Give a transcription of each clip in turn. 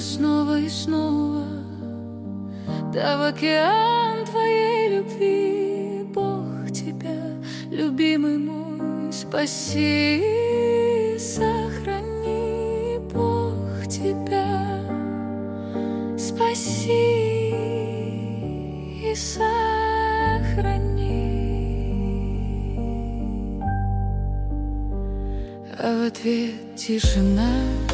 снова и снова, да в океан твоей любви. Бог тебя, любимый мой, спаси и сохрани. Бог тебя, спаси и сохрани. А в ответ тишина.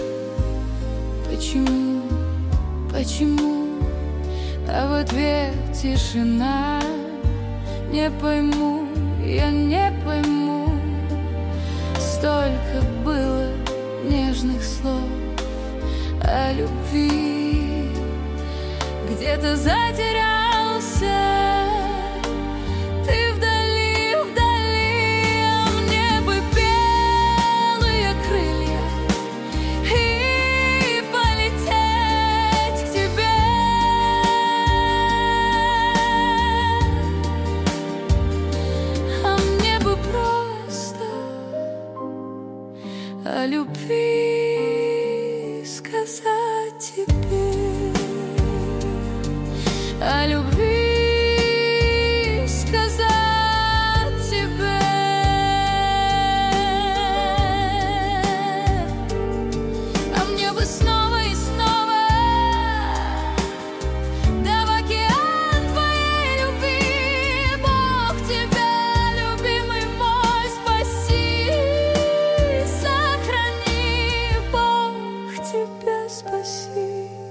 Почему, почему? А в ответ тишина. Не пойму, я не пойму. Столько было нежных слов о любви. Где-то затерялся ты вдали, вдали. А мне бы белые крылья и полететь к тебе. А мне бы просто о любви сказать тебе. О любви сказать тебе. А мне бы снова и снова, да в океан твоей любви. Бог тебя, любимый мой, спаси и сохрани. Бог тебя спаси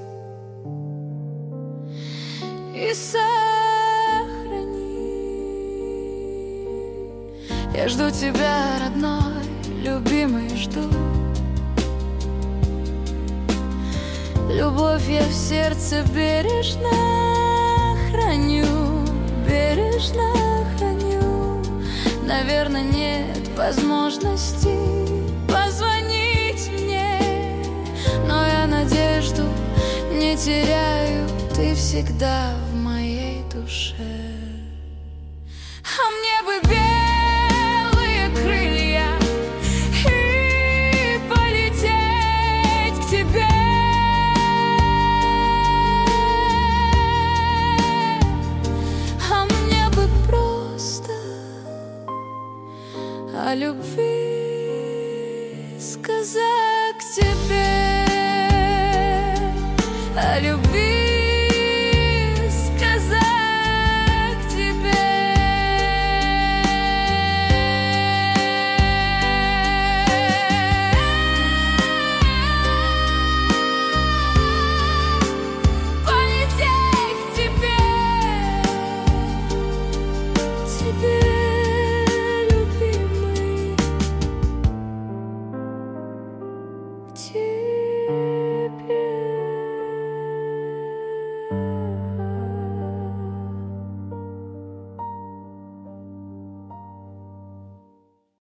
и сохрани. Я жду тебя, родной, любимый, жду. Любовь я в сердце бережно храню, бережно храню. Наверное, нет возможности позвонить мне, но я надежду не теряю. Ты всегда в моей душе. А мне бы белые крылья и полететь к тебе. А мне бы просто о любви сказать тебе. О любви